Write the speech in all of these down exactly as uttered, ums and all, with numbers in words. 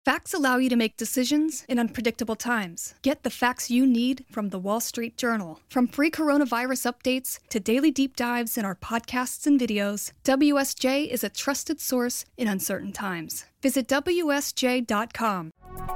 Facts allow you to make decisions in unpredictable times. Get the facts you need from the Wall Street Journal. From free coronavirus updates to daily deep dives in our podcasts and videos, W S J is a trusted source in uncertain times. Visit W S J dot com.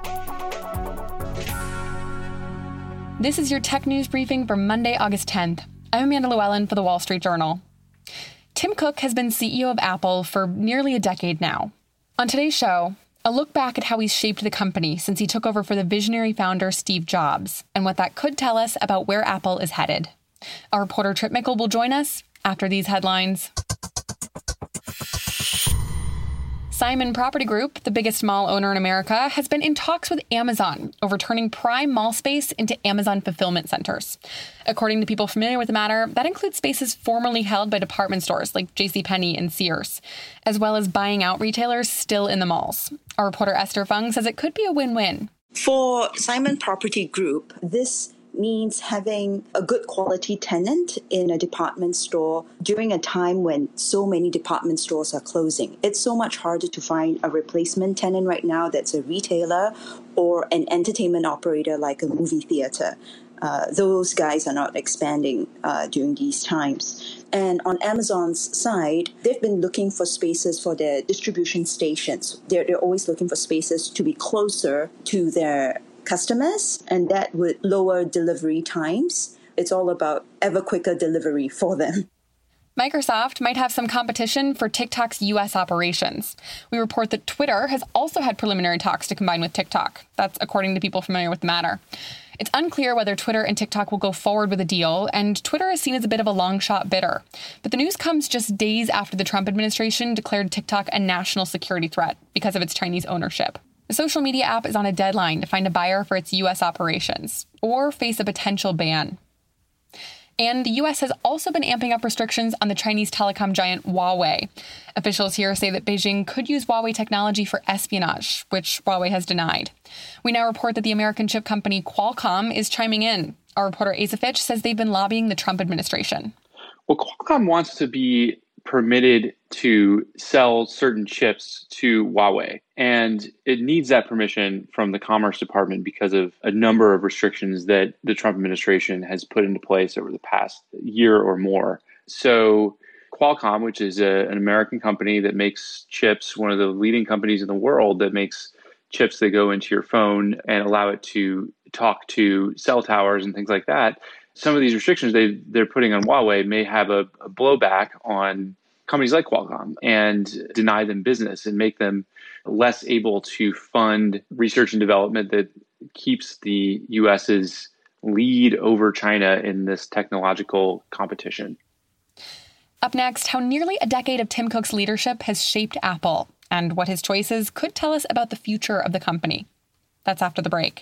This is your tech news briefing for Monday, August tenth. I'm Amanda Llewellyn for the Wall Street Journal. Tim Cook has been C E O of Apple for nearly a decade now. On today's show, a look back at how he's shaped the company since he took over for the visionary founder Steve Jobs, and what that could tell us about where Apple is headed. Our reporter Trip Mickle will join us after these headlines. Simon Property Group, the biggest mall owner in America, has been in talks with Amazon over turning prime mall space into Amazon fulfillment centers. According to people familiar with the matter, that includes spaces formerly held by department stores like JCPenney and Sears, as well as buying out retailers still in the malls. Our reporter Esther Fung says it could be a win-win. For Simon Property Group, this means having a good quality tenant in a department store during a time when so many department stores are closing. It's so much harder to find a replacement tenant right now that's a retailer or an entertainment operator like a movie theater. Uh, those guys are not expanding uh, during these times. And on Amazon's side, they've been looking for spaces for their distribution stations. They're, they're always looking for spaces to be closer to their customers, and that would lower delivery times. It's all about ever quicker delivery for them. Microsoft might have some competition for TikTok's U S operations. We report that Twitter has also had preliminary talks to combine with TikTok. That's according to people familiar with the matter. It's unclear whether Twitter and TikTok will go forward with a deal, and Twitter is seen as a bit of a long-shot bidder. But the news comes just days after the Trump administration declared TikTok a national security threat because of its Chinese ownership. The social media app is on a deadline to find a buyer for its U S operations, or face a potential ban. And the U S has also been amping up restrictions on the Chinese telecom giant Huawei. Officials here say that Beijing could use Huawei technology for espionage, which Huawei has denied. We now report that the American chip company Qualcomm is chiming in. Our reporter Asa Fitch says they've been lobbying the Trump administration. Well, Qualcomm wants to be permitted to sell certain chips to Huawei. And it needs that permission from the Commerce Department because of a number of restrictions that the Trump administration has put into place over the past year or more. So Qualcomm, which is a, an American company that makes chips, one of the leading companies in the world that makes chips that go into your phone and allow it to talk to cell towers and things like that, some of these restrictions they, they're putting on Huawei may have a, a blowback on companies like Qualcomm and deny them business and make them less able to fund research and development that keeps the U S's lead over China in this technological competition. Up next, how nearly a decade of Tim Cook's leadership has shaped Apple and what his choices could tell us about the future of the company. That's after the break.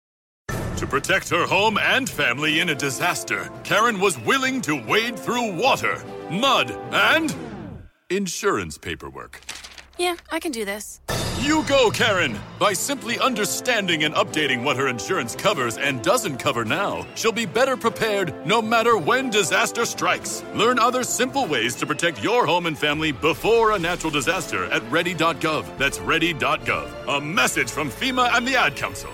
To protect her home and family in a disaster, Karen was willing to wade through water, mud, and insurance paperwork. Yeah, I can do this. You go, Karen! By simply understanding and updating what her insurance covers and doesn't cover now, she'll be better prepared no matter when disaster strikes. Learn other simple ways to protect your home and family before a natural disaster at ready dot gov. That's ready dot gov. A message from FEMA and the Ad Council.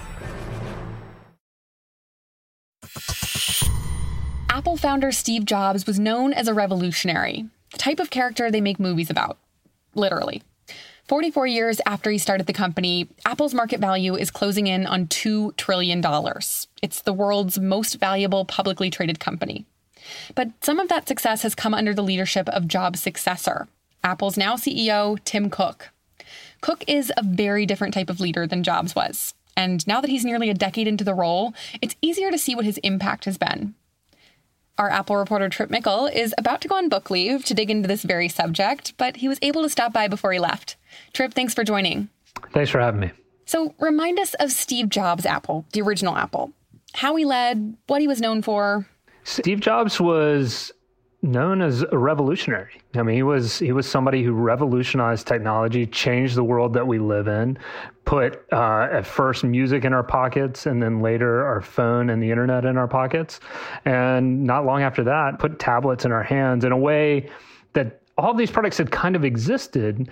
Apple founder Steve Jobs was known as a revolutionary, the type of character they make movies about. Literally. forty-four years after he started the company, Apple's market value is closing in on two trillion dollars. It's the world's most valuable publicly traded company. But some of that success has come under the leadership of Jobs' successor, Apple's now C E O, Tim Cook. Cook is a very different type of leader than Jobs was. And now that he's nearly a decade into the role, it's easier to see what his impact has been. Our Apple reporter Trip Mickle is about to go on book leave to dig into this very subject, but he was able to stop by before he left. Trip, thanks for joining. Thanks for having me. So remind us of Steve Jobs' Apple, the original Apple. How he led, what he was known for. Steve Jobs was known as a revolutionary. I mean, he was he was somebody who revolutionized technology, changed the world that we live in, put uh, at first music in our pockets, and then later our phone and the internet in our pockets. And not long after that, put tablets in our hands in a way that all of these products had kind of existed,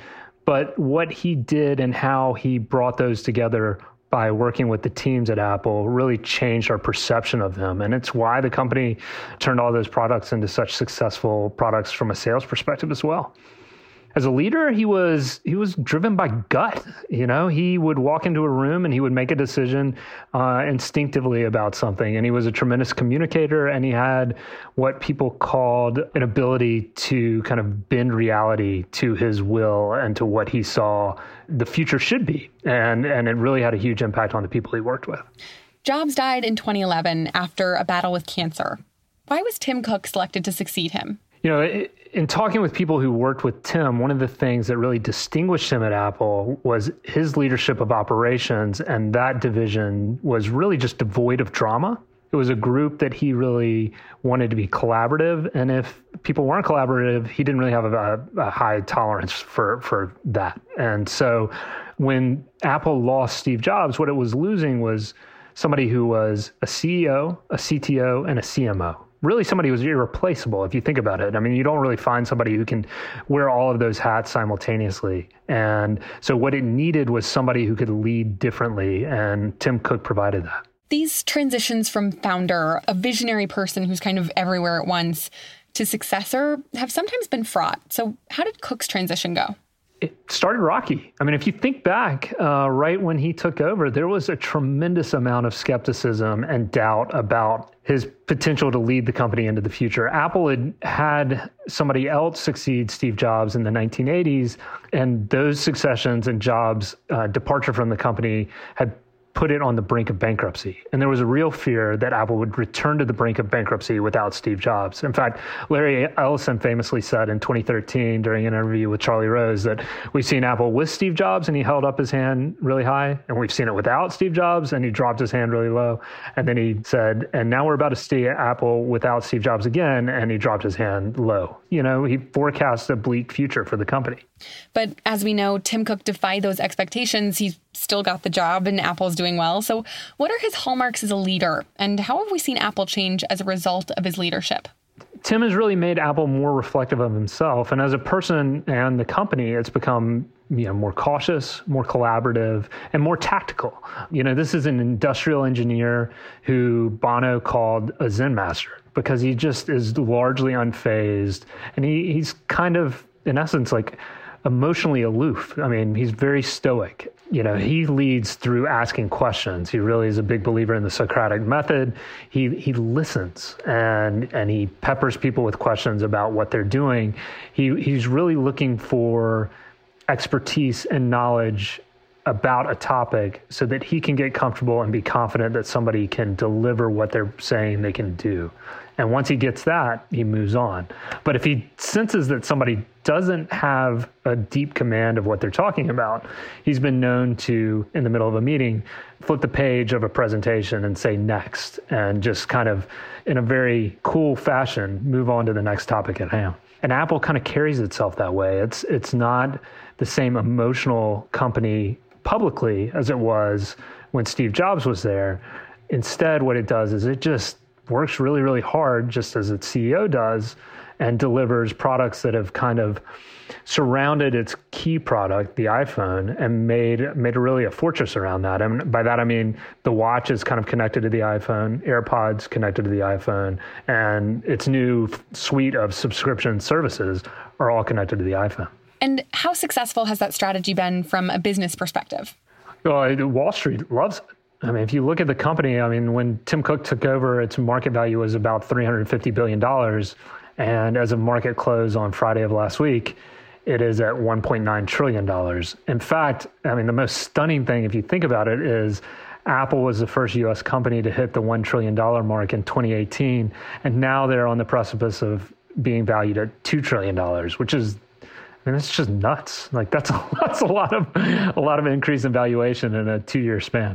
But what he did and how he brought those together by working with the teams at Apple really changed our perception of them. And it's why the company turned all those products into such successful products from a sales perspective as well. As a leader, he was he was driven by gut. You know, he would walk into a room and he would make a decision uh, instinctively about something. And he was a tremendous communicator, and he had what people called an ability to kind of bend reality to his will and to what he saw the future should be. And and it really had a huge impact on the people he worked with. Jobs died in twenty eleven after a battle with cancer. Why was Tim Cook selected to succeed him? You know, in talking with people who worked with Tim, one of the things that really distinguished him at Apple was his leadership of operations, and that division was really just devoid of drama. It was a group that he really wanted to be collaborative, and if people weren't collaborative, he didn't really have a, a high tolerance for, for that. And so when Apple lost Steve Jobs, what it was losing was somebody who was a C E O, a C T O, and a C M O. Really somebody who was irreplaceable, if you think about it. I mean, you don't really find somebody who can wear all of those hats simultaneously. And so what it needed was somebody who could lead differently, and Tim Cook provided that. These transitions from founder, a visionary person who's kind of everywhere at once, to successor have sometimes been fraught. So how did Cook's transition go? It started rocky. I mean, if you think back, uh, right when he took over, there was a tremendous amount of skepticism and doubt about his potential to lead the company into the future. Apple had had somebody else succeed Steve Jobs in the nineteen eighties, and those successions and Jobs' uh, departure from the company had put it on the brink of bankruptcy. And there was a real fear that Apple would return to the brink of bankruptcy without Steve Jobs. In fact, Larry Ellison famously said in twenty thirteen during an interview with Charlie Rose that we've seen Apple with Steve Jobs and he held up his hand really high, and we've seen it without Steve Jobs and he dropped his hand really low. And then he said, and now we're about to see Apple without Steve Jobs again, and he dropped his hand low. You know, he forecast a bleak future for the company. But as we know, Tim Cook defied those expectations. He's still got the job and Apple's doing well. So what are his hallmarks as a leader, and how have we seen Apple change as a result of his leadership? Tim has really made Apple more reflective of himself. And as a person and the company, it's become, you know, more cautious, more collaborative, and more tactical. You know, this is an industrial engineer who Bono called a Zen master because he just is largely unfazed. And he, he's kind of, in essence, like emotionally aloof. I mean, he's very stoic. You know, he leads through asking questions. He really is a big believer in the Socratic method. He he listens and and he peppers people with questions about what they're doing. He he's really looking for expertise and knowledge about a topic so that he can get comfortable and be confident that somebody can deliver what they're saying they can do. And once he gets that, he moves on. But if he senses that somebody doesn't have a deep command of what they're talking about, he's been known to, in the middle of a meeting, flip the page of a presentation and say next, and just kind of, in a very cool fashion, move on to the next topic at hand. And Apple kind of carries itself that way. It's it's not the same emotional company publicly as it was when Steve Jobs was there. Instead, what it does is it just works really, really hard, just as its C E O does, and delivers products that have kind of surrounded its key product, the iPhone, and made made really a fortress around that. And by that, I mean the watch is kind of connected to the iPhone, AirPods connected to the iPhone, and its new suite of subscription services are all connected to the iPhone. And how successful has that strategy been from a business perspective? Well, Wall Street loves it. I mean, if you look at the company, I mean, when Tim Cook took over, its market value was about three hundred fifty billion dollars. And as of market close on Friday of last week, it is at one point nine trillion dollars. In fact, I mean, the most stunning thing, if you think about it, is Apple was the first U S company to hit the one trillion dollars mark in twenty eighteen. And now they're on the precipice of being valued at two trillion dollars, which is, I mean, it's just nuts. Like that's a, that's a lot of a lot of increase in valuation in a two-year span.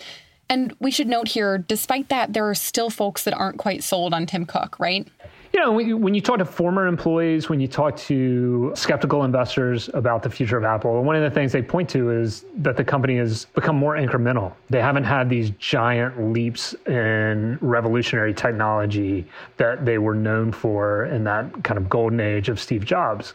And we should note here, despite that, there are still folks that aren't quite sold on Tim Cook, right? You know, when you, when you talk to former employees, when you talk to skeptical investors about the future of Apple, one of the things they point to is that the company has become more incremental. They haven't had these giant leaps in revolutionary technology that they were known for in that kind of golden age of Steve Jobs.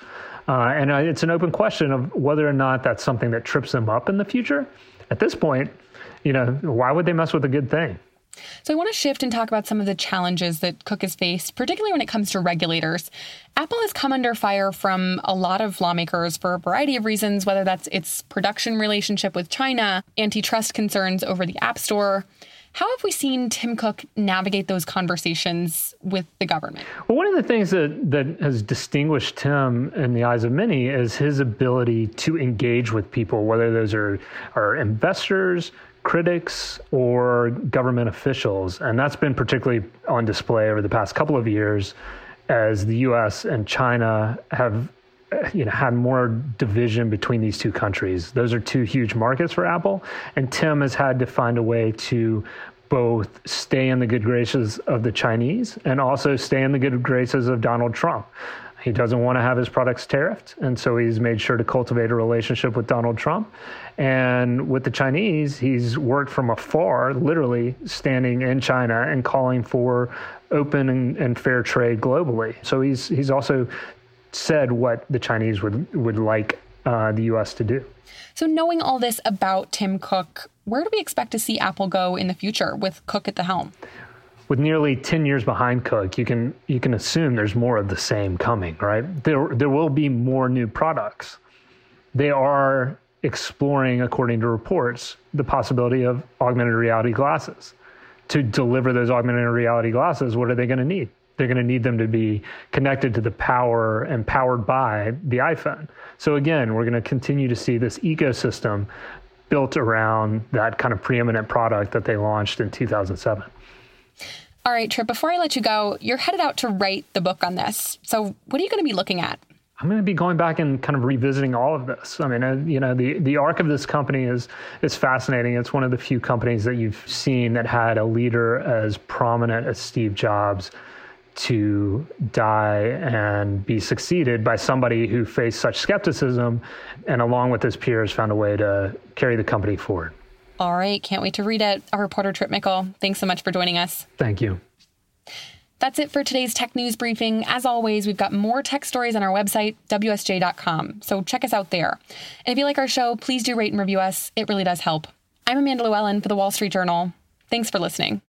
Uh, and it's an open question of whether or not that's something that trips them up in the future. At this point, you know, why would they mess with a good thing? So I want to shift and talk about some of the challenges that Cook has faced, particularly when it comes to regulators. Apple has come under fire from a lot of lawmakers for a variety of reasons, whether that's its production relationship with China, antitrust concerns over the App Store. How have we seen Tim Cook navigate those conversations with the government? Well, one of the things that, that has distinguished Tim in the eyes of many is his ability to engage with people, whether those are, are investors, critics, or government officials. And that's been particularly on display over the past couple of years as the U S and China have you know, had more division between these two countries. Those are two huge markets for Apple. And Tim has had to find a way to both stay in the good graces of the Chinese and also stay in the good graces of Donald Trump. He doesn't want to have his products tariffed, and so he's made sure to cultivate a relationship with Donald Trump. And with the Chinese, he's worked from afar, literally standing in China and calling for open and, and fair trade globally. So he's he's also said what the Chinese would, would like uh, the U S to do. So knowing all this about Tim Cook, where do we expect to see Apple go in the future with Cook at the helm? With nearly ten years behind Cook, you can you can assume there's more of the same coming, right? There there will be more new products. They are exploring, according to reports, the possibility of augmented reality glasses. To deliver those augmented reality glasses, what are they going to need? They're going to need them to be connected to the power and powered by the iPhone. So again, we're going to continue to see this ecosystem built around that kind of preeminent product that they launched in two thousand seven. All right, Trip, before I let you go, you're headed out to write the book on this. So what are you going to be looking at? I'm going to be going back and kind of revisiting all of this. I mean, uh, you know, the, the arc of this company is is fascinating. It's one of the few companies that you've seen that had a leader as prominent as Steve Jobs to die and be succeeded by somebody who faced such skepticism and along with his peers found a way to carry the company forward. All right. Can't wait to read it. Our reporter, Trip Mickle, thanks so much for joining us. Thank you. That's it for today's Tech News Briefing. As always, we've got more tech stories on our website, W S J dot com. So check us out there. And if you like our show, please do rate and review us. It really does help. I'm Amanda Llewellyn for The Wall Street Journal. Thanks for listening.